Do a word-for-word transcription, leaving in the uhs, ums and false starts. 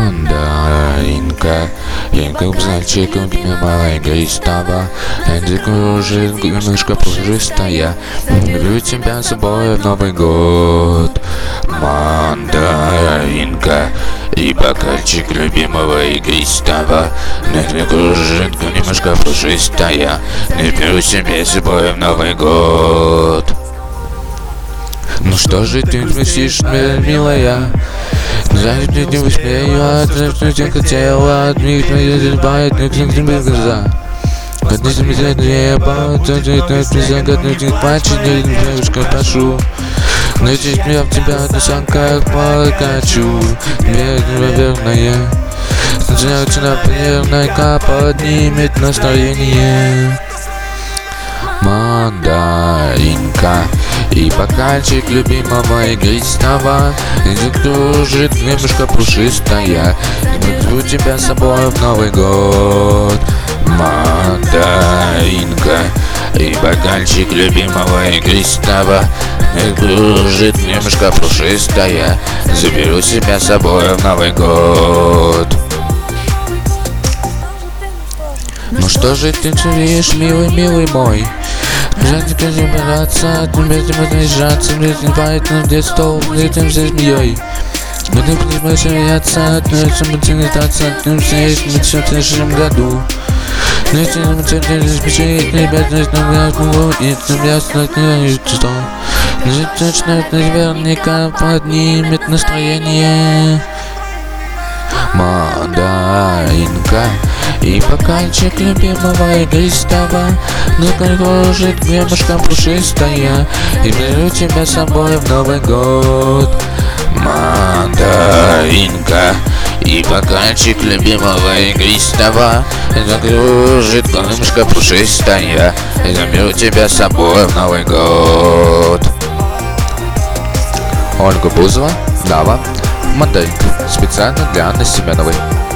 Мандаринка, янка зайчиком милая игристого, Энди кружит, мышка пушистая, люблю тебя с собой в Новый год. Мандаринка и бокальчик любимого игристого, Энди кружит, мышка пушистая, люблю тебя с собой в Новый год. Ну что же ты мыслишь, милая? Знаешь, ты не успею, а ты что ты хотела, от них не забывает, но ты тебе глаза. Когда ты меня небо, то ты не загадывай, ты плачешь, не девушка, прошу. Найти меня в тебя на санках покачу, мне наверное. Начинается наверняка поднимет настроение. Мандаринка и бокальчик любимого игристого, Энди кружит, мышка пушистая, люблю тебя с собой в Новый год. Мандаринка и бокальчик любимого игристого, Энди кружит, мышка пушистая, заберу себя с собой в Новый год. Ну что же ты чувствуешь, милый, милый мой? Жаль тебе забираться, тебе тебе наезжаться, мне снимает на детство, мне тем же змеей. Но ты понимаешь, смеяться, но это будет летаться, ты все мы все в следующем году. Но если мы все не спешит, ребята, что я могу, и тебя стать не что. Жить точно наверняка поднимет настроение. Мандаринка и бокальчик любимого игристого, но кружит мышка пушистая, и беру тебя с собой в Новый год. Мандаринка и бокальчик любимого игристого, но кружит мышка пушистая, и заберу тебя с собой в Новый год. Ольга Бузова, Дава, Мандаринка, специально для Анны Семеновой.